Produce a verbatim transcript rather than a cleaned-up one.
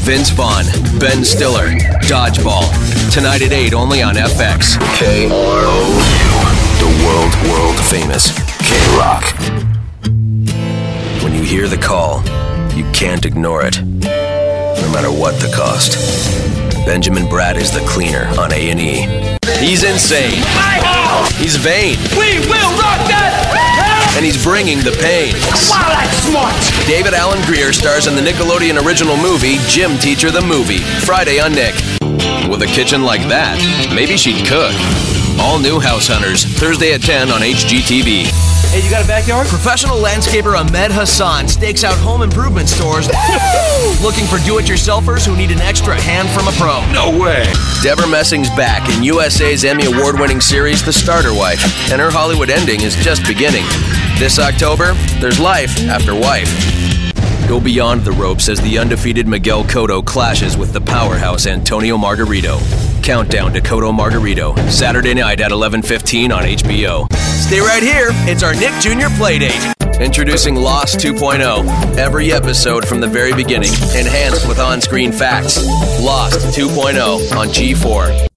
Vince Vaughn, Ben Stiller, Dodgeball. Tonight at eight, only on F X. K R O U, the world, world famous K-Rock. When you hear the call, you can't ignore it, no matter what the cost. Benjamin Bratt is the cleaner on A and E. He's insane. He's vain. We will rock that! And he's bringing the pain. Wow, that's smart! David Alan Grier stars in the Nickelodeon original movie, Gym Teacher the Movie, Friday on Nick. With a kitchen like that, maybe she'd cook. All new House Hunters, Thursday at ten on H G T V. Hey, you got a backyard? Professional landscaper Ahmed Hassan stakes out home improvement stores looking for do-it-yourselfers who need an extra hand from a pro. No way! Deborah Messing's back in U S A's Emmy Award-winning series, The Starter Wife, and her Hollywood ending is just beginning. This October, there's life after wife. Go beyond the ropes as the undefeated Miguel Cotto clashes with the powerhouse Antonio Margarito. Countdown to Cotto Margarito, Saturday night at eleven fifteen on H B O. Stay right here, it's our Nick Junior Playdate. Introducing Lost two point oh. Every episode from the very beginning, enhanced with on-screen facts. Lost two point oh on G four.